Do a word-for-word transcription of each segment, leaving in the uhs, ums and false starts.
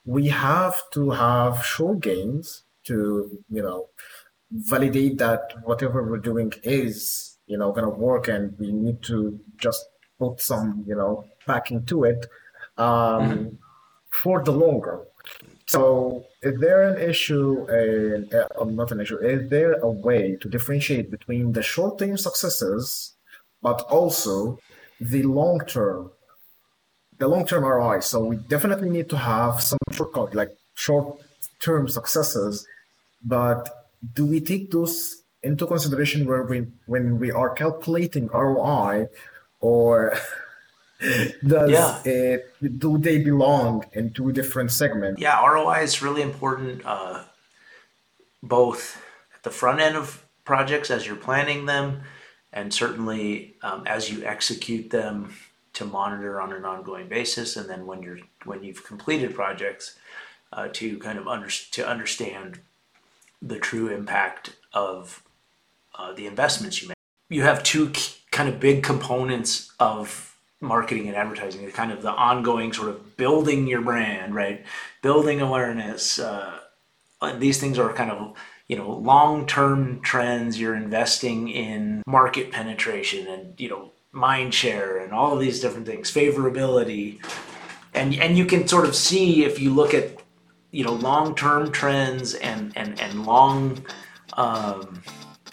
we have to have short gains to, you know, validate that whatever we're doing is, you know, gonna work, and we need to just put some, you know, back into it Mhm. um, for the longer. So, is there an issue, uh, uh, um, not an issue, is there a way to differentiate between the short-term successes, but also the long-term, the long-term R O I? So we definitely need to have some shortcut, like short-term successes, but do we take those into consideration where we, when we are calculating R O I, or does Yeah. it, do they belong in two different segments? Yeah, R O I is really important, uh, both at the front end of projects as you're planning them, and certainly um, as you execute them to monitor on an ongoing basis, and then when you're when you've completed projects uh, to kind of under, to understand the true impact of uh, the investments you make. You have two kind of big components of marketing and advertising, the kind of the ongoing sort of building your brand, right? Building awareness. Uh, and these things are kind of, you know, long-term trends. You're investing in market penetration and, you know, mind share and all of these different things, favorability. And, and you can sort of see if you look at, you know, long-term trends and, and, and long um,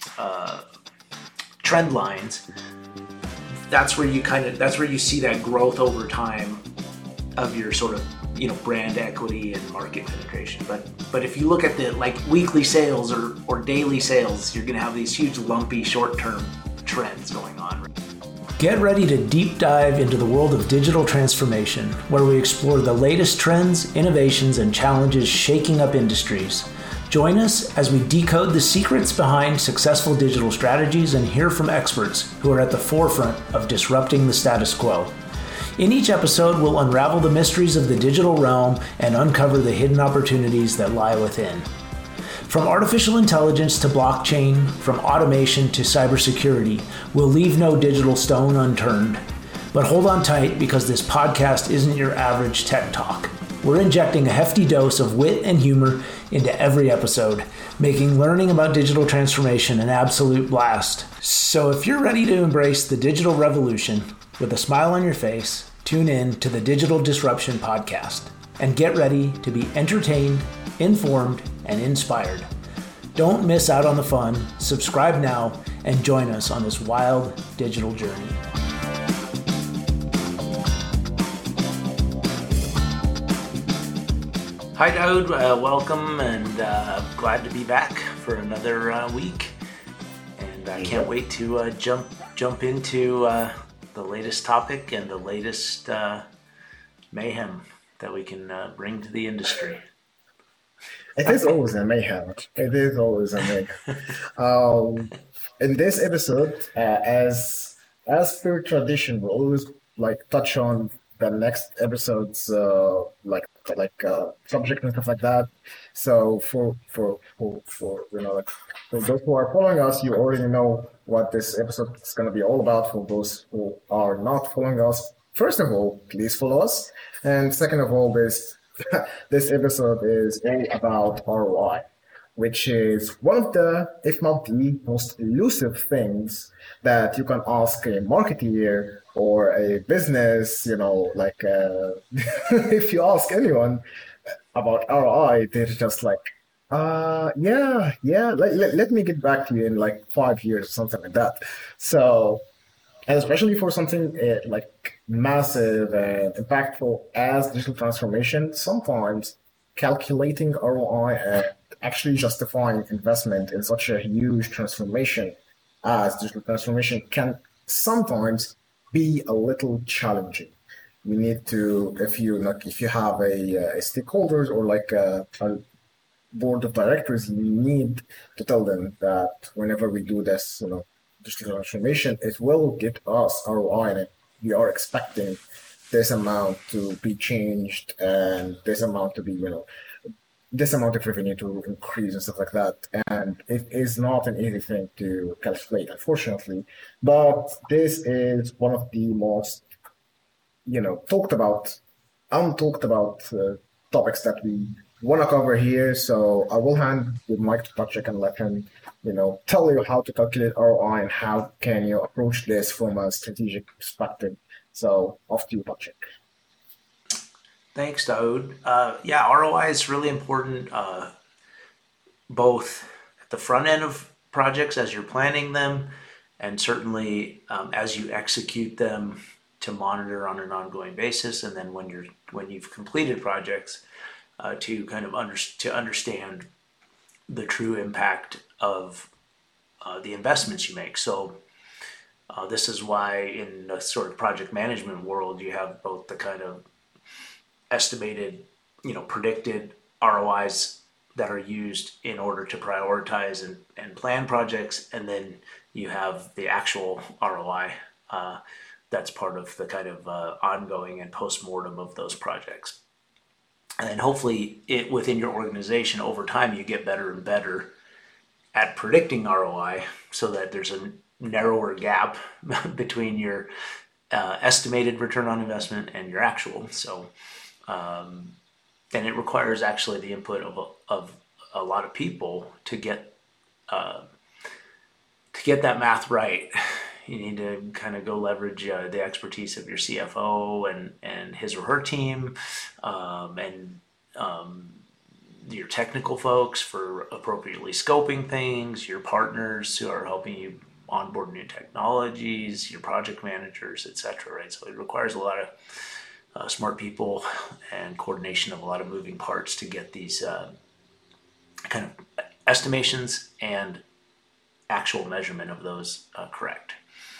trend lines, that's where you kind of that's where you see that growth over time of your sort of, you know, brand equity and market penetration. But but if you look at the like weekly sales or or daily sales, you're going to have these huge lumpy short-term trends going on. Get ready to deep dive into the world of digital transformation, where we explore the latest trends, innovations, and challenges shaking up industries. Join us as we decode the secrets behind successful digital strategies and hear from experts who are at the forefront of disrupting the status quo. In each episode, we'll unravel the mysteries of the digital realm and uncover the hidden opportunities that lie within. From artificial intelligence to blockchain, from automation to cybersecurity, we'll leave no digital stone unturned. But hold on tight, because this podcast isn't your average tech talk. We're injecting a hefty dose of wit and humor into every episode, making learning about digital transformation an absolute blast. So if you're ready to embrace the digital revolution with a smile on your face, tune in to the Digital Disruption Podcast and get ready to be entertained, informed, and inspired. Don't miss out on the fun. Subscribe now and join us on this wild digital journey. Hi, Daoud. Uh, welcome, and uh, glad to be back for another uh, week. And I can't Yep. wait to uh, jump jump into uh, the latest topic and the latest uh, mayhem that we can uh, bring to the industry. It is always a mayhem. It is always a mayhem. Um, in this episode, uh, as as per tradition, we'll always like touch on the next episode's uh, like like uh, subject and stuff like that. So for for for for you know like for those who are following us, you already know what this episode is going to be all about. For those who are not following us, first of all, please follow us, and second of all, this this episode is all about R O I, which is one of the, if not the most elusive things that you can ask a marketeer or a business, you know, like uh, if you ask anyone about R O I, they're just like, uh, yeah, yeah, let, let, let me get back to you in like five years or something like that. So, and especially for something uh, like massive and impactful as digital transformation, sometimes calculating R O I and actually justifying investment in such a huge transformation as digital transformation can sometimes be a little challenging. You need to, if you like, if you have a, a stakeholders or like a, a board of directors, you need to tell them that whenever we do this, you know, digital transformation, it will get us R O I, and it, we are expecting this amount to be changed and this amount to be, you know, this amount of revenue to increase and stuff like that. And it is not an easy thing to calculate, unfortunately. But this is one of the most, you know, talked about, untalked about uh, topics that we want to cover here. So I will hand the mic to Patrick and let him, you know, tell you how to calculate R O I and how can you approach this from a strategic perspective. So off to you, Patrick. Thanks, Daoud. Uh, yeah, R O I is really important, uh, both at the front end of projects as you're planning them, and certainly um, as you execute them to monitor on an ongoing basis, and then when you're when you've completed projects uh, to kind of under, to understand the true impact of uh, the investments you make. So uh, this is why in the sort of project management world you have both the kind of estimated, you know, predicted R O Is that are used in order to prioritize and, and plan projects, and then you have the actual R O I uh, that's part of the kind of uh, ongoing and post-mortem of those projects. And hopefully it within your organization over time you get better and better at predicting R O I so that there's a narrower gap between your uh, estimated return on investment and your actual. So um, and it requires actually the input of a, of a lot of people to get uh, to get that math right. You need to kind of go leverage uh, the expertise of your C F O and, and his or her team, um, and um, your technical folks for appropriately scoping things, your partners who are helping you onboard new technologies, your project managers, et cetera. Right, so it requires a lot of uh, smart people and coordination of a lot of moving parts to get these uh, kind of estimations and actual measurement of those uh, correct.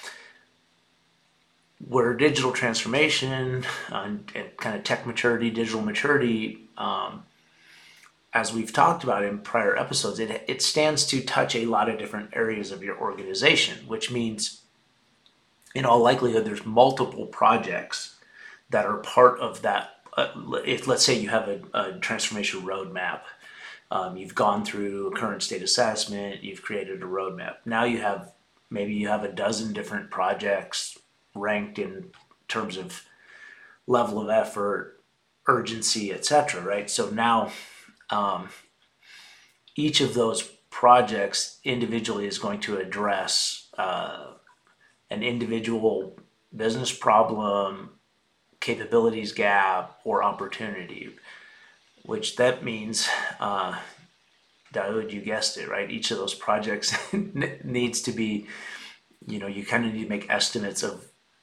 Where digital transformation uh, and, and kind of tech maturity, digital maturity, um, as we've talked about in prior episodes, it, it stands to touch a lot of different areas of your organization, which means in all likelihood there's multiple projects that are part of that. Uh, if let's say you have a, a transformation roadmap, um, you've gone through a current state assessment, you've created a roadmap. Now you have maybe you have a dozen different projects ranked in terms of level of effort, urgency, et cetera. Right. So now um, each of those projects individually is going to address uh, an individual business problem, capabilities gap, or opportunity, which that means, uh, Daoud, you guessed it, right? Each of those projects needs to be, you know, you kind of need to make estimates of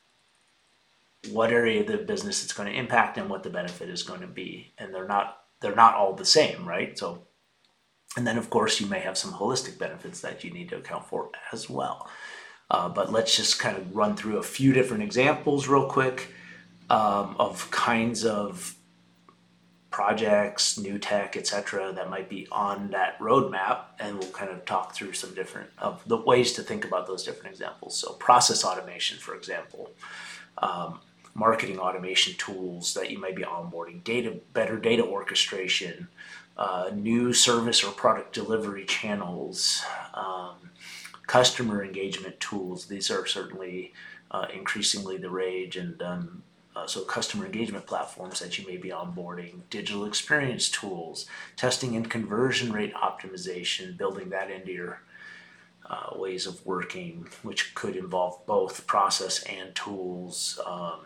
what area of the business it's going to impact and what the benefit is going to be. And they're not, they're not all the same, right? So, and then of course you may have some holistic benefits that you need to account for as well. Uh, but let's just kind of run through a few different examples real quick um, of kinds of projects, new tech, et cetera, that might be on that roadmap, and we'll kind of talk through some different of the ways to think about those different examples. So, process automation, for example, um, marketing automation tools that you might be onboarding, data, better data orchestration, uh, new service or product delivery channels, um, customer engagement tools. These are certainly uh, increasingly the rage, and um, Uh, so customer engagement platforms that you may be onboarding, digital experience tools, testing and conversion rate optimization, building that into your uh, ways of working, which could involve both process and tools, um,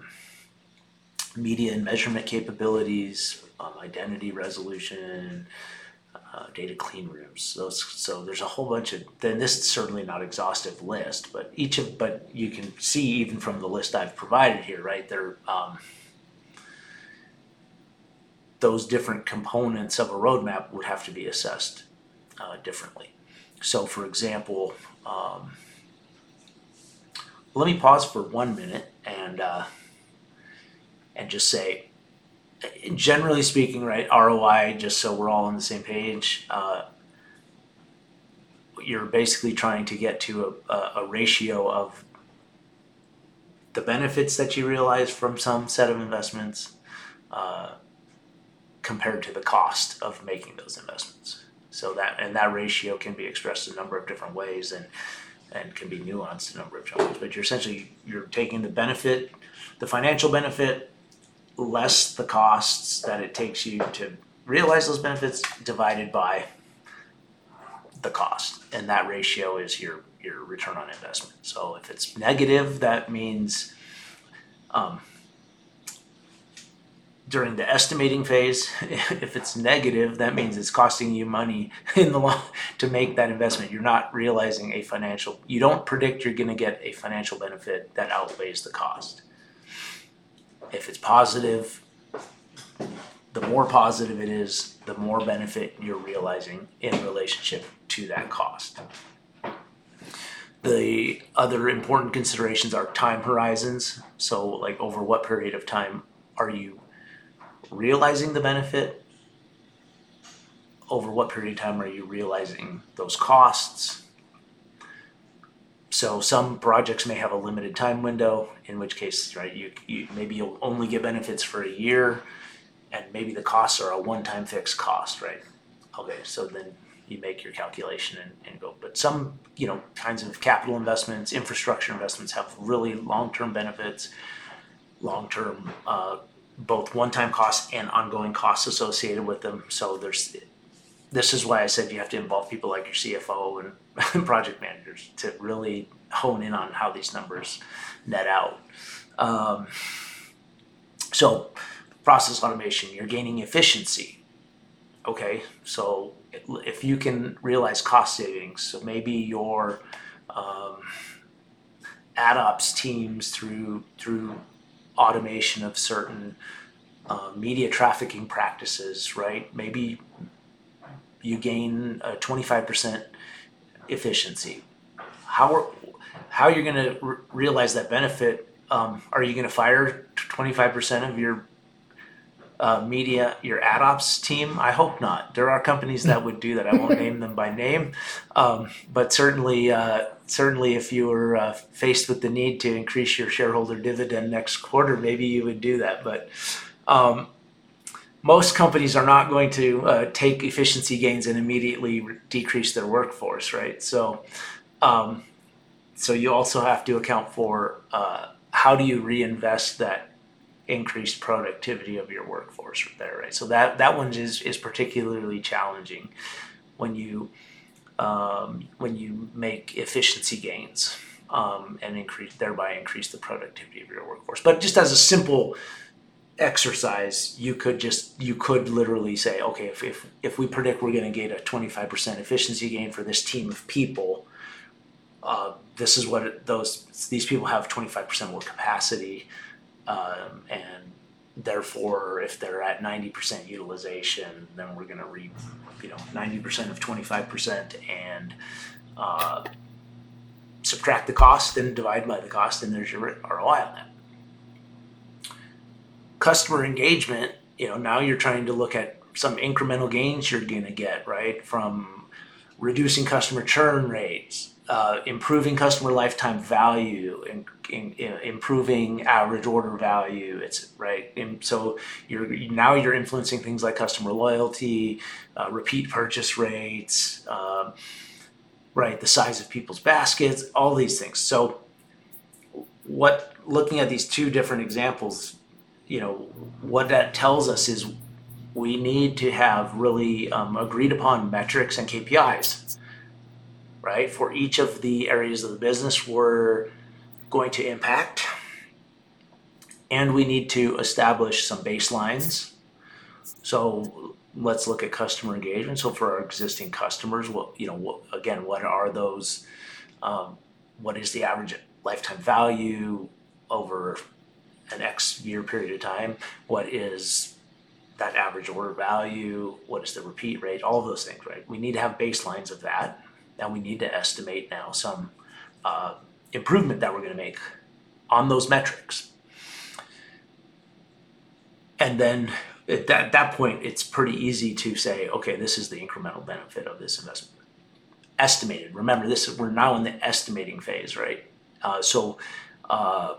media and measurement capabilities, um, identity resolution, uh, data clean rooms. So, so there's a whole bunch of, then this is certainly not exhaustive list, but each of, but you can see even from the list I've provided here, right, there, um, those different components of a roadmap would have to be assessed uh, differently. So for example, um, let me pause for one minute and, uh, and just say, generally speaking, right, R O I, just so we're all on the same page, uh, you're basically trying to get to a, a, a ratio of the benefits that you realize from some set of investments uh, compared to the cost of making those investments. So that, and that ratio can be expressed a number of different ways and and can be nuanced a number of different ways. But you're essentially, you're taking the benefit, the financial benefit, less the costs that it takes you to realize those benefits divided by the cost. And that ratio is your, your return on investment. So if it's negative, that means um, during the estimating phase, if it's negative, that means it's costing you money in the long to make that investment. You're not realizing a financial, you don't predict you're going to get a financial benefit that outweighs the cost. If it's positive, the more positive it is, the more benefit you're realizing in relationship to that cost. The other important considerations are time horizons. So like over what period of time are you realizing the benefit? Over what period of time are you realizing those costs? So some projects may have a limited time window, in which case, right, you, you maybe you'll only get benefits for a year, and maybe the costs are a one-time fixed cost, right? Okay, so then you make your calculation and, and go. But some, you know, kinds of capital investments, infrastructure investments have really long-term benefits, long-term, uh, both one-time costs and ongoing costs associated with them. So there's, this is why I said you have to involve people like your C F O and project managers to really hone in on how these numbers net out. Um, so process automation, you're gaining efficiency. Okay, so if you can realize cost savings, so maybe your um, ad ops teams through through automation of certain uh, media trafficking practices, right? Maybe you gain a twenty-five percent efficiency. How are, how you're going to re- realize that benefit? Um, are you going to fire twenty-five percent of your uh, media, your ad ops team? I hope not. There are companies that would do that. I won't name them by name, um, but certainly, uh, certainly, if you were uh, faced with the need to increase your shareholder dividend next quarter, maybe you would do that. But um, most companies are not going to uh, take efficiency gains and immediately re- decrease their workforce, right? So, um, so you also have to account for uh, how do you reinvest that increased productivity of your workforce there, right? So that that one is is particularly challenging when you um, when you make efficiency gains um, and increase thereby increase the productivity of your workforce. But just as a simple exercise, you could just you could literally say, okay, if if, if we predict we're going to get a twenty-five percent efficiency gain for this team of people, uh, this is what it, those these people have twenty-five percent more capacity, um, and therefore, if they're at ninety percent utilization, then we're going to reap, you know, ninety percent of twenty-five percent and uh, subtract the cost and divide by the cost, and there's your R O I on that. Customer engagement, you know, now you're trying to look at some incremental gains you're going to get, right, from reducing customer churn rates, uh, improving customer lifetime value, and in, in, improving average order value. It's right, and so you're now you're influencing things like customer loyalty, uh, repeat purchase rates, um, right, the size of people's baskets, all these things. So, what looking at these two different examples, you know, what that tells us is we need to have really um, agreed upon metrics and K P Is, right? For each of the areas of the business we're going to impact. And we need to establish some baselines. So let's look at customer engagement. So for our existing customers, what, you know, what, again, what are those, um, what is the average lifetime value over an X year period of time? What is that average order value? What is the repeat rate? All of those things, right? We need to have baselines of that, and we need to estimate now some uh, improvement that we're going to make on those metrics. And then at that, at that point, it's pretty easy to say, okay, this is the incremental benefit of this investment. Estimated. Remember, this is, we're now in the estimating phase, right? Uh, so uh,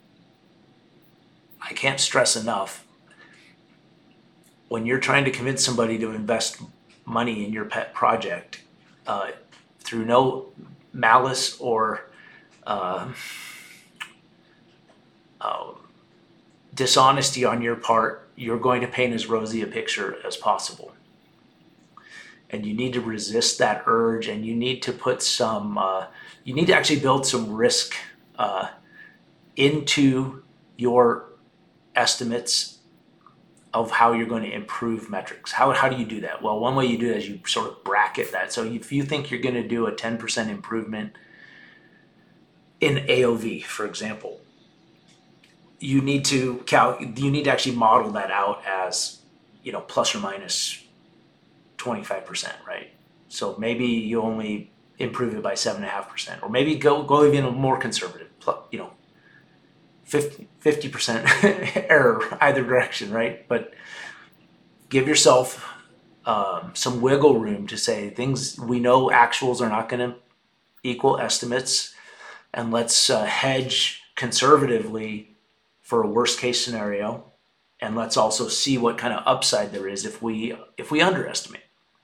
I can't stress enough, when you're trying to convince somebody to invest money in your pet project, uh, through no malice or uh, uh, dishonesty on your part, you're going to paint as rosy a picture as possible. And you need to resist that urge, and you need to put some, uh, you need to actually build some risk uh, into your estimates of how you're going to improve metrics. How, how do you do that? Well, one way you do it is you sort of bracket that. So if you think you're going to do a ten percent improvement in A O V, for example, you need to cal- you need to actually model that out as, you know, plus or minus twenty-five percent, right? So maybe you only improve it by seven and a half percent, or maybe go go even more conservative, you know, fifty percent error either direction, right? But give yourself um, some wiggle room to say things we know actuals are not going to equal estimates, and let's uh, hedge conservatively for a worst case scenario, and let's also see what kind of upside there is if we if we underestimate.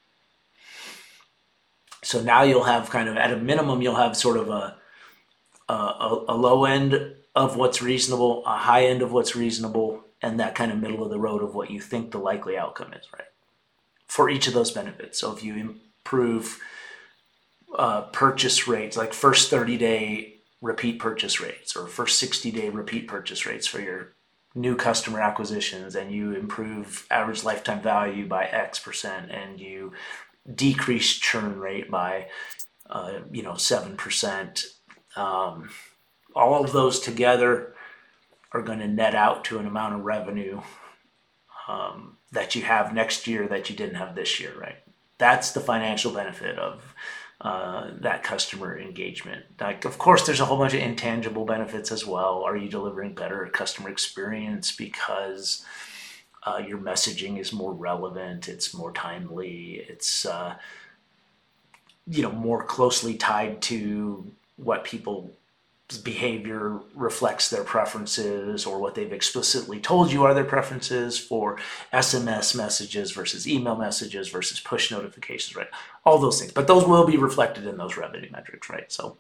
So now you'll have kind of, at a minimum, you'll have sort of a a, a low end of what's reasonable, a high end of what's reasonable, and that kind of middle of the road of what you think the likely outcome is, right? For each of those benefits. So if you improve uh, purchase rates, like first thirty day repeat purchase rates, or first sixty day repeat purchase rates for your new customer acquisitions, and you improve average lifetime value by X percent, and you decrease churn rate by, uh, you know, seven percent, um, all of those together are going to net out to an amount of revenue um, that you have next year that you didn't have this year, right? That's the financial benefit of uh, that customer engagement. Like, of course, there's a whole bunch of intangible benefits as well. Are you delivering better customer experience because uh, your messaging is more relevant, it's more timely, it's uh, you know, more closely tied to what people's behavior reflects their preferences, or what they've explicitly told you are their preferences for S M S messages versus email messages versus push notifications, right? All those things, but those will be reflected in those revenue metrics, right? So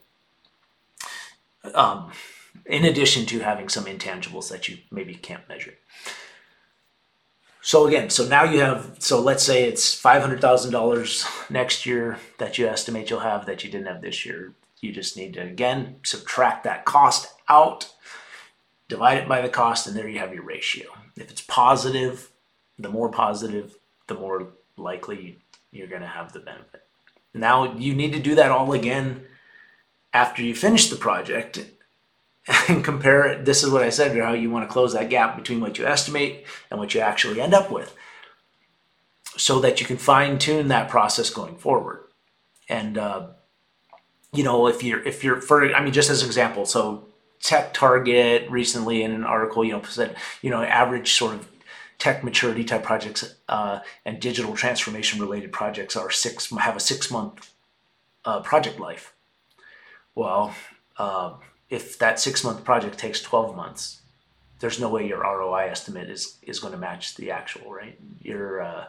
um, in addition to having some intangibles that you maybe can't measure. So again, so now you have, so let's say it's five hundred thousand dollars next year that you estimate you'll have that you didn't have this year. You just need to, again, subtract that cost out, divide it by the cost, and there you have your ratio. If it's positive, the more positive, the more likely you're going to have the benefit. Now you need to do that all again after you finish the project and compare it. This is what I said, how you want to close that gap between what you estimate and what you actually end up with, so that you can fine tune that process going forward. And, uh, you know, if you're, if you're, for, I mean, just as an example, so Tech Target recently in an article, you know, said, you know, average sort of tech maturity type projects uh, and digital transformation related projects are six, have a six month uh, project life. Well, uh, if that six month project takes twelve months, there's no way your R O I estimate is, is going to match the actual, right? Your, uh,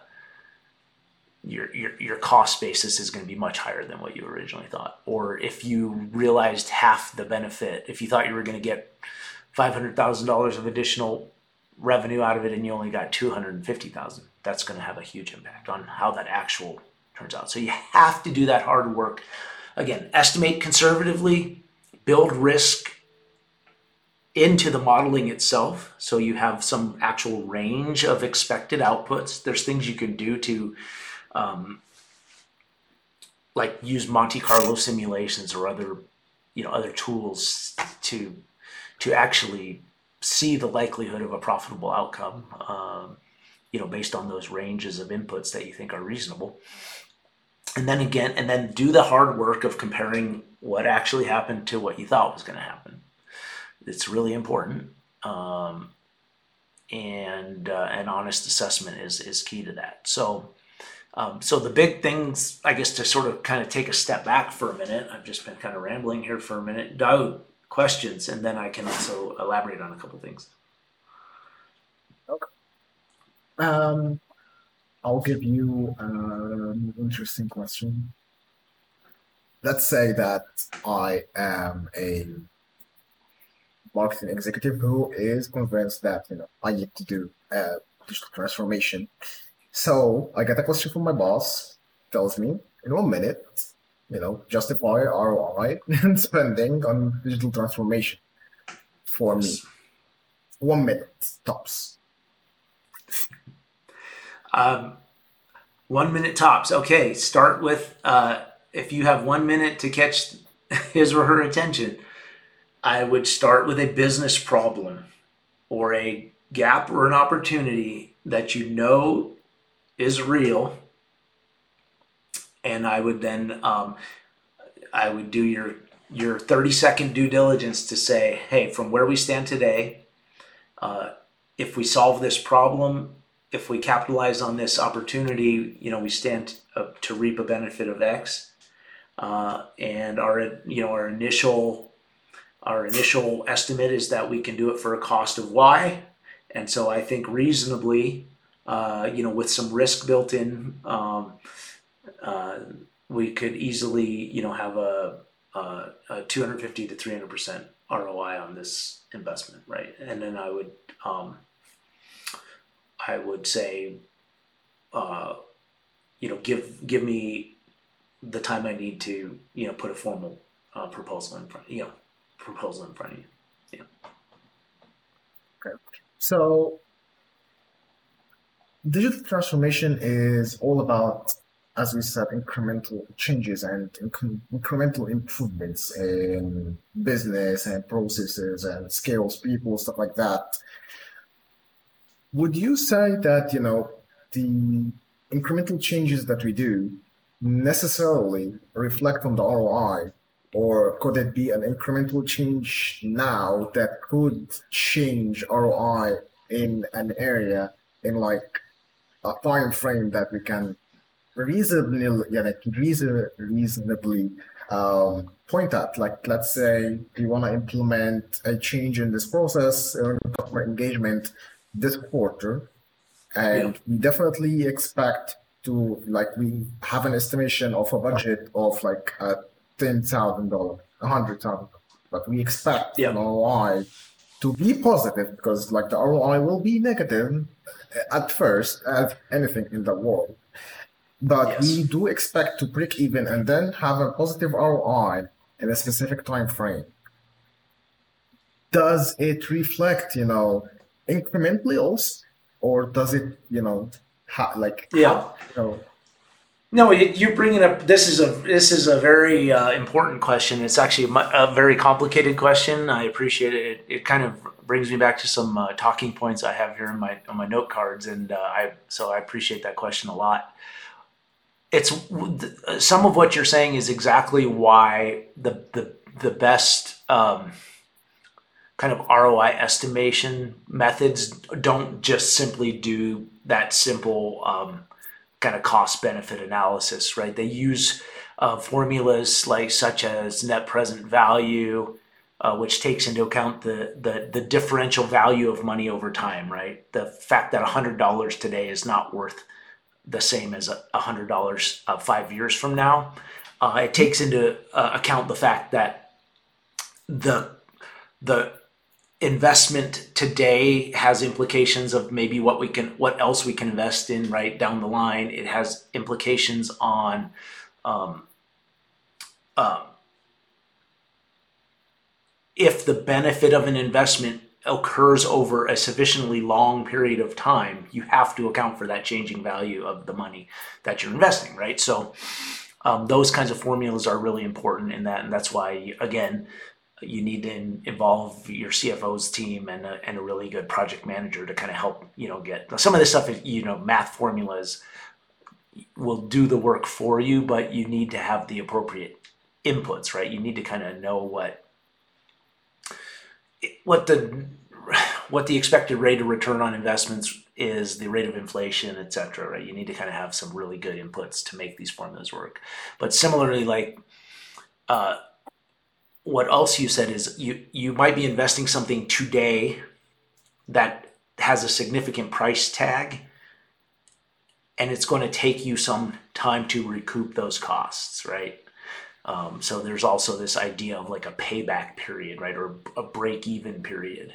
your, your, your cost basis is going to be much higher than what you originally thought. Or if you realized half the benefit, if you thought you were going to get five hundred thousand dollars of additional revenue out of it and you only got two hundred fifty thousand dollars, that's going to have a huge impact on how that actual turns out. So you have to do that hard work. Again, estimate conservatively, build risk into the modeling itself, so you have some actual range of expected outputs. There's things you can do to um, like use Monte Carlo simulations or other, you know, other tools to to actually see the likelihood of a profitable outcome, um, you know, based on those ranges of inputs that you think are reasonable. And then again, and then do the hard work of comparing what actually happened to what you thought was going to happen. It's really important. Um, and uh, an honest assessment is, is key to that. So, um, so the big things, I guess, to sort of kind of take a step back for a minute, I've just been kind of rambling here for a minute. Daoud, questions, and then I can also elaborate on a couple things. Okay. Um, I'll give you an interesting question. Let's say that I am a marketing executive who is convinced that, you know, I need to do uh, digital transformation. So I get a question from my boss, tells me in one minute, you know, justify R O I and spending on digital transformation for me. Yes. One minute tops. Um, one minute tops. Okay, start with uh, if you have one minute to catch his or her attention, I would start with a business problem or a gap or an opportunity that you know is real, and I would then um, I would do your your thirty second due diligence to say, hey, from where we stand today, uh, if we solve this problem, if we capitalize on this opportunity, you know, we stand uh, to reap a benefit of X, uh, and our you know our initial our initial estimate is that we can do it for a cost of Y, and so I think reasonably, uh, you know, with some risk built in, um, uh, we could easily, you know, have a, a, a two hundred fifty to three hundred percent R O I on this investment, right? And then I would, um, I would say, uh, you know, give give me the time I need to, you know, put a formal uh, proposal in front, you know, proposal in front of you. Yeah. Okay. So digital transformation is all about, as we said, incremental changes and inc- incremental improvements in business and processes and skills, people, stuff like that. Would you say that, you know, the incremental changes that we do necessarily reflect on the R O I, or could it be an incremental change now that could change R O I in an area in like a time frame that we can reasonably, yeah, like reason, reasonably um, point at? Like, let's say we want to implement a change in this process or customer engagement this quarter, Yeah. and we definitely expect to, like, we have an estimation of a budget of like uh, ten thousand dollars, a hundred thousand, but we expect Yeah. an R O I to be positive because, like, the R O I will be negative at first, as anything in the world. But we Yes. do expect to break even and then have a positive R O I in a specific time frame. Does it reflect, you know, incrementally also, or does it, you know, ha- like Yeah. how, you know, No, you- you're bringing up. This is a this is a very uh, important question. It's actually a, mu- a very complicated question. I appreciate it. It, it kind of brings me back to some uh, talking points I have here in my on my note cards, and uh, I so I appreciate that question a lot. It's some of what you're saying is exactly why the the the best um, kind of R O I estimation methods don't just simply do that simple um, kind of cost benefit analysis, right? They use uh, formulas like such as net present value, uh, which takes into account the, the the differential value of money over time, right? The fact that one hundred dollars today is not worth the same as one hundred dollars uh, five years from now. Uh, it takes into uh, account the fact that the the investment today has implications of maybe what we can, what else we can invest in right down the line. It has implications on um, uh, if the benefit of an investment occurs over a sufficiently long period of time, you have to account for that changing value of the money that you're investing, right? So um, those kinds of formulas are really important in that, and that's why, again, you need to in, involve your C F O's team and a, and a really good project manager to kind of help, you know, get some of this stuff. You know, math formulas will do the work for you, but you need to have the appropriate inputs, right? You need to kind of know what what the what the expected rate of return on investments is, the rate of inflation, et cetera, right? You need to kind of have some really good inputs to make these formulas work. But similarly, like uh, what else you said is you you might be investing something today that has a significant price tag, and it's going to take you some time to recoup those costs, right? Um, so there's also this idea of like a payback period, right, or a break even period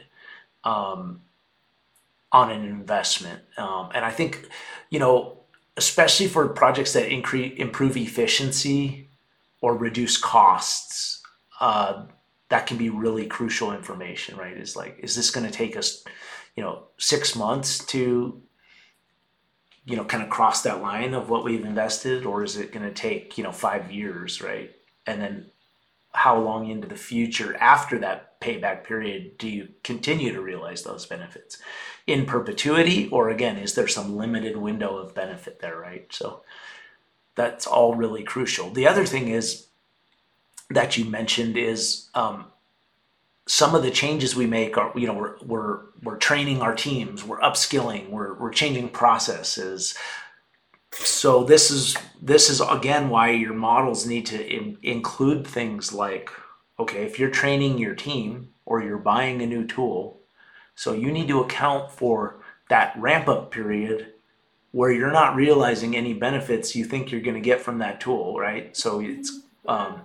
on an investment. Um, and I think, you know, especially for projects that increase improve efficiency or reduce costs, uh, that can be really crucial information, right? Is like, is this going to take us, you know, six months to, you know, kind of cross that line of what we've invested, or is it going to take, you know, five years, right? And then how long into the future after that payback period do you continue to realize those benefits in perpetuity, or again, is there some limited window of benefit there, right? So that's all really crucial. The other thing is that you mentioned is um, some of the changes we make are, you know, we're we're we're training our teams, we're upskilling, we're we're changing processes. So this is this is again why your models need to in, include things like, okay, if you're training your team or you're buying a new tool, so you need to account for that ramp up period where you're not realizing any benefits you think you're going to get from that tool, right? So it's um,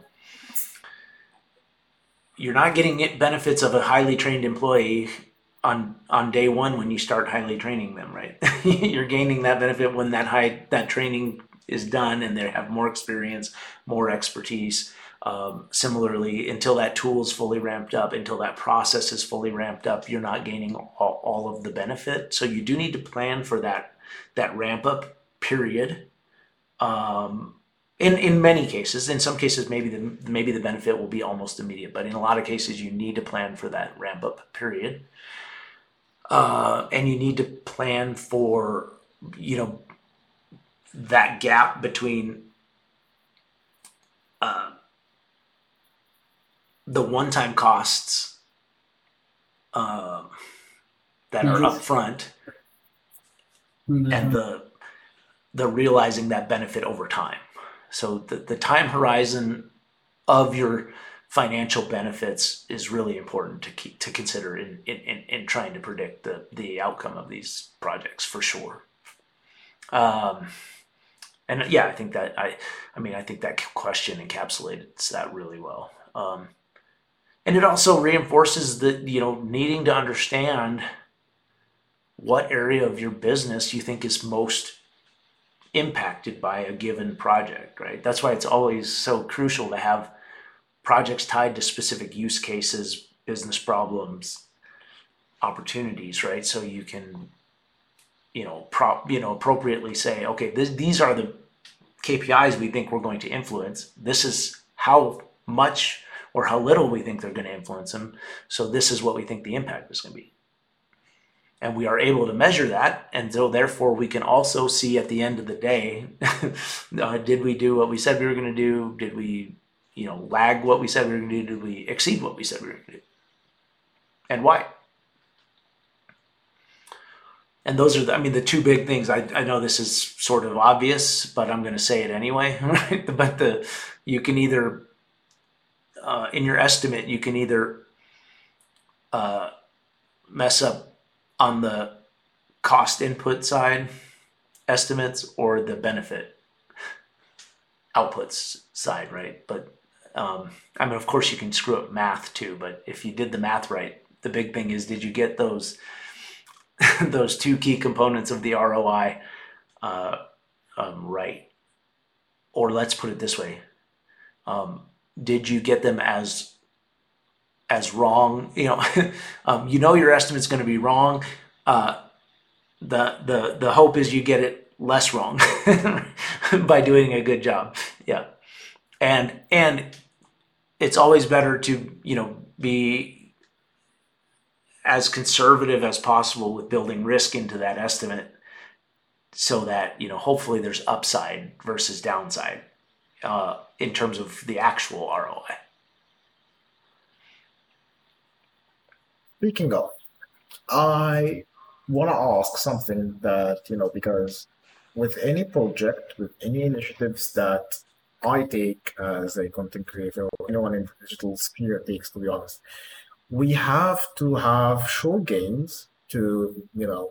you're not getting it benefits of a highly trained employee on on day one when you start highly training them, right? You're gaining that benefit when that high that training is done and they have more experience, more expertise. Um, similarly, until that tool is fully ramped up, until that process is fully ramped up, you're not gaining all, all of the benefit. So you do need to plan for that that ramp up period. Um, in in many cases, in some cases, maybe the maybe the benefit will be almost immediate, but in a lot of cases, you need to plan for that ramp up period. Uh, and you need to plan for, you know, that gap between uh, the one-time costs uh, that are Mhm. upfront and Mhm. the the realizing that benefit over time. So the, the time horizon of your financial benefits is really important to keep to consider in, in, in, in trying to predict the, the outcome of these projects for sure. Um, and yeah, I think that I, I mean, I think that question encapsulates that really well. Um, and it also reinforces the, you know, needing to understand what area of your business you think is most impacted by a given project, right? That's why it's always so crucial to have projects tied to specific use cases, business problems, opportunities, right? So you can, you know, prop, you know, appropriately say, okay, this, these are the K P Is we think we're going to influence. This is how much or how little we think they're going to influence them. So this is what we think the impact is going to be. And we are able to measure that. And so therefore we can also see at the end of the day, uh, did we do what we said we were going to do? Did we, you know, lag what we said we were going to do? Did we exceed what we said we were going to do? And why? And those are, the, I mean, the two big things. I, I know this is sort of obvious, but I'm going to say it anyway. Right? But the you can either, uh, in your estimate, you can either uh, mess up on the cost input side estimates or the benefit outputs side, right? But um, I mean, of course, you can screw up math too. But if you did the math right, the big thing is, did you get those those two key components of the R O I uh, um, right? Or let's put it this way: um, did you get them as as wrong? You know, um, you know your estimate's going to be wrong. Uh, the the the hope is you get it less wrong by doing a good job. Yeah, and and it's always better to, you know, be as conservative as possible with building risk into that estimate, so that, you know, hopefully there's upside versus downside uh, in terms of the actual R O I. Speaking of, I want to ask something that, you know, because with any project, with any initiatives that I take as a content creator or anyone in the digital sphere takes, to be honest, we have to have show games to, you know,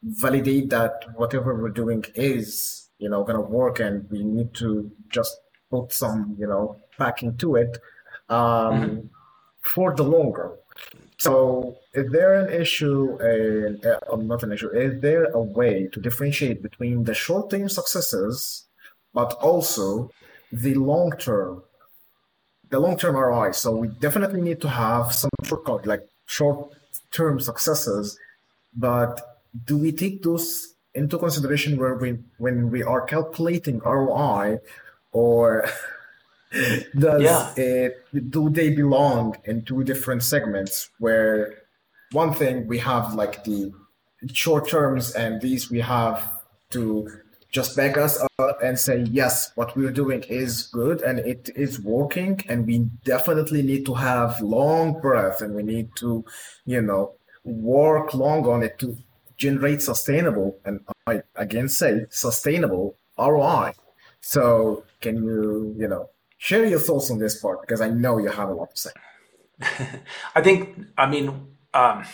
validate that whatever we're doing is, you know, gonna work, and we need to just put some, you know, back into it Hmm. um, for the longer. So, is there an issue, uh, uh, um, not an issue, is there a way to differentiate between the short-term successes, but also the long-term, the long-term R O I? So we definitely need to have some shortcut, like short-term successes, but do we take those into consideration where we when we are calculating R O I, or does Yeah. it do they belong in two different segments where one thing we have like the short terms and these we have to just back us up and say yes, what we're doing is good and it is working, and we definitely need to have long breath and we need to, you know, work long on it to generate sustainable, and I again say sustainable R O I. So can you, you know, share your thoughts on this part because I know you have a lot to say. I think, I mean, um,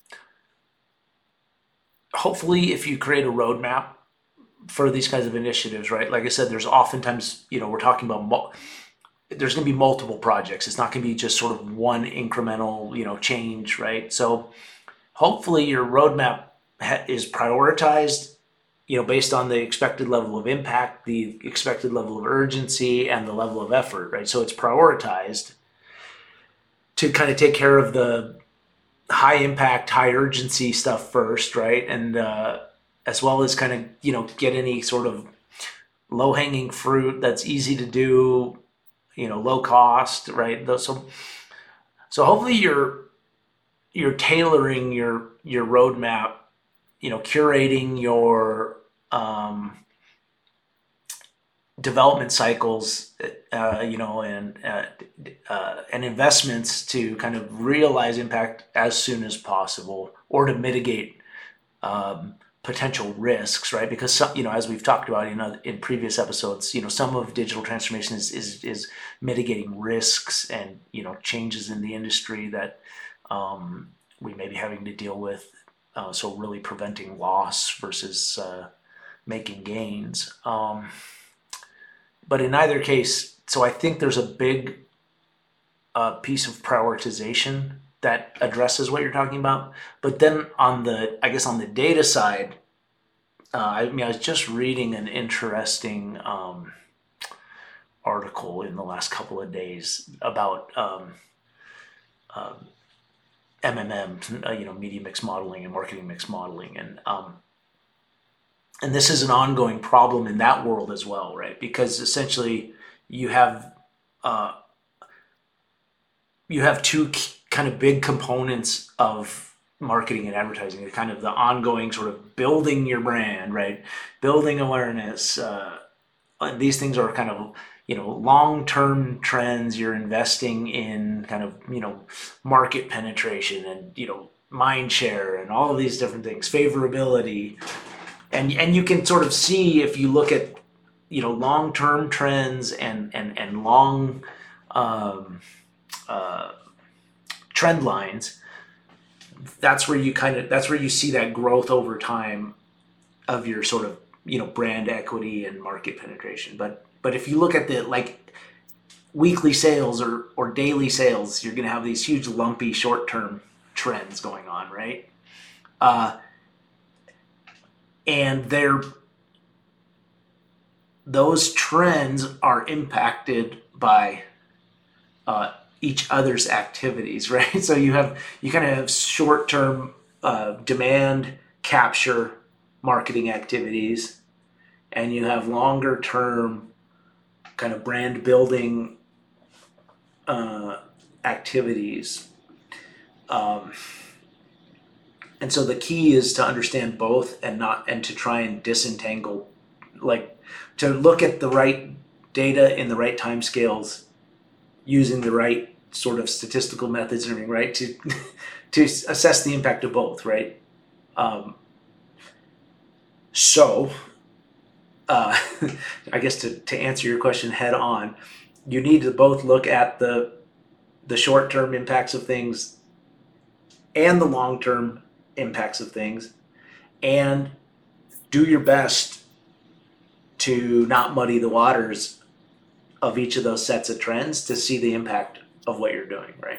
hopefully, if you create a roadmap for these kinds of initiatives, right? Like I said, there's oftentimes, you know, we're talking about mul- there's going to be multiple projects. It's not going to be just sort of one incremental, you know, change, right? So hopefully, your roadmap ha- is prioritized, you know, based on the expected level of impact, the expected level of urgency, and the level of effort, right? So it's prioritized to kind of take care of the high impact, high urgency stuff first, right? And uh, as well as kind of, you know, get any sort of low hanging fruit that's easy to do, you know, low cost, right? So so hopefully you're you're tailoring your your roadmap, you know, curating your um, development cycles, uh, you know, and uh, uh, and investments to kind of realize impact as soon as possible, or to mitigate um, potential risks, right? Because some, you know, as we've talked about, you know, in previous episodes, you know, some of digital transformation is is, is mitigating risks and, you know, changes in the industry that um, we may be having to deal with. Uh, so really preventing loss versus uh, making gains. Um, but in either case, so I think there's a big uh, piece of prioritization that addresses what you're talking about. But then on the, I guess on the data side, uh, I mean, I was just reading an interesting um, article in the last couple of days about um, M M M, uh, you know, media mix modeling and marketing mix modeling, and um, and this is an ongoing problem in that world as well, right? Because essentially, you have uh, you have two kind of big components of marketing and advertising, kind of the ongoing sort of building your brand, right? Building awareness. Uh, these things are kind of, you know, long-term trends. You're investing in kind of, you know, market penetration and, you know, mind share and all of these different things, favorability. And, and you can sort of see if you look at, you know, long-term trends and, and, and long um, uh, trend lines, that's where you kind of that's where you see that growth over time of your sort of, you know, brand equity and market penetration. But but if you look at the like weekly sales or or daily sales, you're going to have these huge lumpy short term trends going on, right? Uh, and they're those trends are impacted by uh, each other's activities, right? So you have you kind of have short term uh, demand capture marketing activities, and you have longer term kind of brand building uh, activities. Um, and so the key is to understand both and not and to try and disentangle, like to look at the right data in the right time scales using the right sort of statistical methods and everything, right? To to assess the impact of both, right? Um, so, uh, I guess to, to answer your question head on, you need to both look at the the short term impacts of things and the long term impacts of things, and do your best to not muddy the waters of each of those sets of trends to see the impact of what you're doing, right?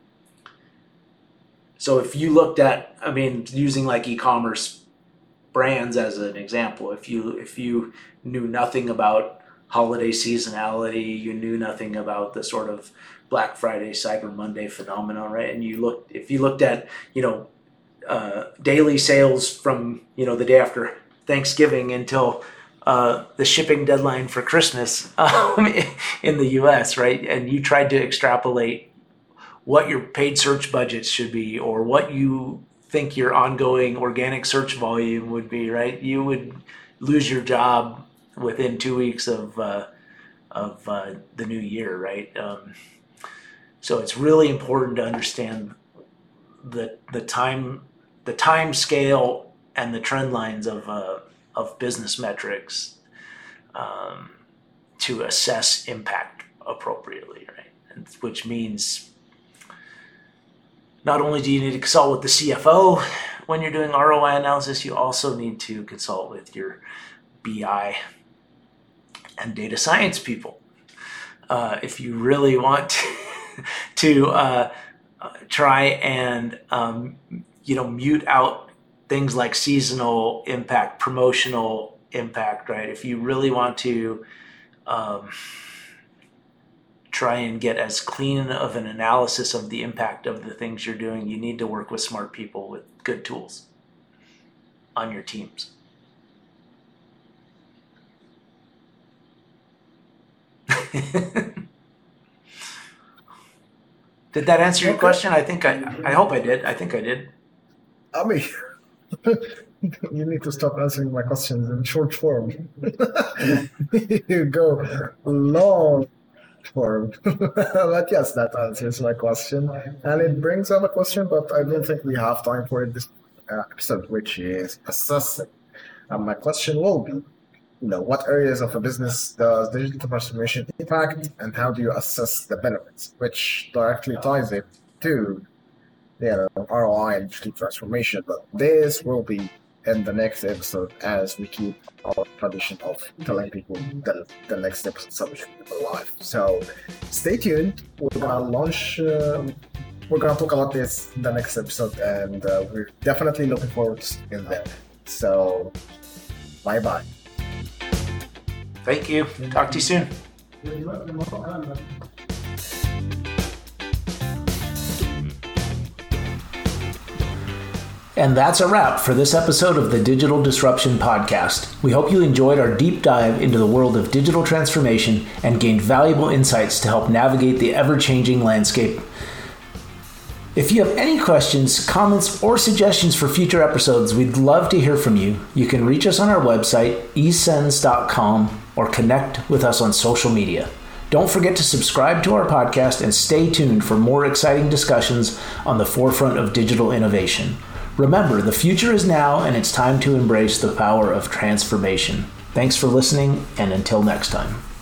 So if you looked at, I mean, using like e-commerce brands as an example, if you if you knew nothing about holiday seasonality, you knew nothing about the sort of Black Friday, Cyber Monday phenomenon, right? And you looked, if you looked at, you know, uh, daily sales from, you know, the day after Thanksgiving until uh, the shipping deadline for Christmas um, in the U S, right? And you tried to extrapolate what your paid search budgets should be, or what you think your ongoing organic search volume would be, right? You would lose your job within two weeks of uh, of uh, the new year, right? Um, so it's really important to understand the the time the time scale and the trend lines of uh, of business metrics um, to assess impact appropriately, right? And, which means not only do you need to consult with the C F O when you're doing R O I analysis, you also need to consult with your B I and data science people. Uh, if you really want to, to uh, try and um, you know mute out things like seasonal impact, promotional impact, right? If you really want to um, try and get as clean of an analysis of the impact of the things you're doing, you need to work with smart people with good tools on your teams. Did that answer your Okay. question? I think I, I hope I did. I think I did. I mean, you need to stop answering my questions in short form. You go long form. But yes, that answers my question. And it brings up a question, but I don't think we have time for it this uh, episode, which is assessing. And my question will be, you know, what areas of a business does digital transformation impact, and how do you assess the benefits, which directly ties it to, you know, R O I and digital transformation. But this will be in the next episode, as we keep our tradition of telling people the, the next episode subject live. So stay tuned. We're gonna launch. Uh, we're gonna talk about this in the next episode, and uh, we're definitely looking forward to seeing you there. So bye bye. Thank you. Talk to you soon. And that's a wrap for this episode of the Digital Disruption Podcast. We hope you enjoyed our deep dive into the world of digital transformation and gained valuable insights to help navigate the ever-changing landscape. If you have any questions, comments, or suggestions for future episodes, we'd love to hear from you. You can reach us on our website, e sens dot com, or connect with us on social media. Don't forget to subscribe to our podcast and stay tuned for more exciting discussions on the forefront of digital innovation. Remember, the future is now, and it's time to embrace the power of transformation. Thanks for listening, and until next time.